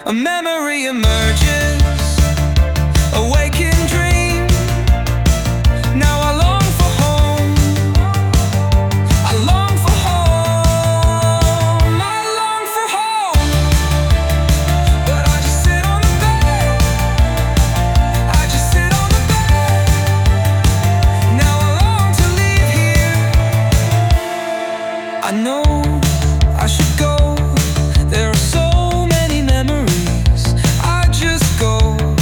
A memory emerges, a waking dream. Now I long for home, I long for home, I long for home. But I just sit on the bed, I just sit on the bed. Now I long to leave here. I know I should go, there are so many memories. I just go,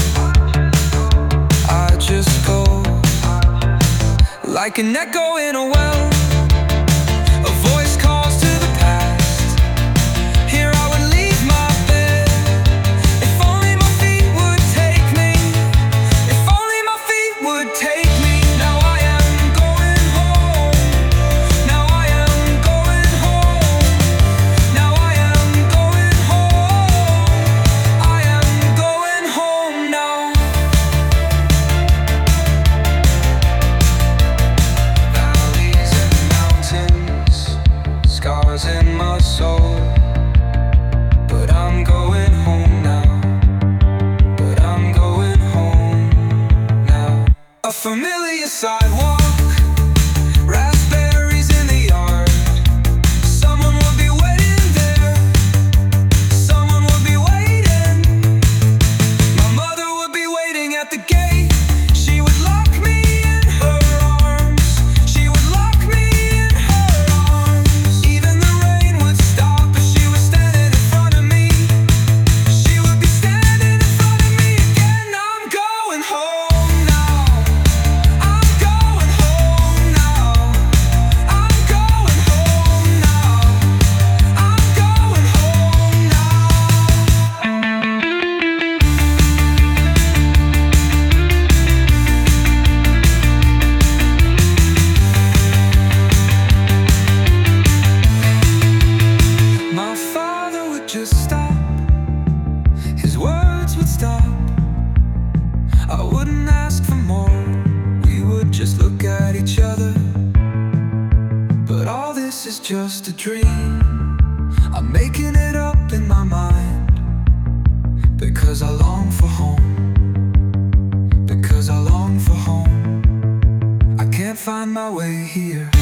like an echo in a well. A voice calls to the past. Here I would leave my bed. If only my feet would take me, if only my feet would take me. Now I am going home, now I am going home, now I am going home, I am going home now. In my soul, but I'm going home now, but I'm going home now. A familiar sidewalk, raspberries in the yard. Someone will be waiting there, someone will be waiting. My mother would be waiting at the gate. She would lock me in her arms, she would lock me in her arms. Even the rain would stop if she was standing in front of me. She would be standing in front of me again. I'm going home now, I'm going home now, I'm going home now, I'm going home now. My father would just stop, his words would stop. I wouldn't ask for more, we would just look at each other. But all this is just a dream, I'm making it up in my mind. Because I long for home, because I long for home. I can't find my way here.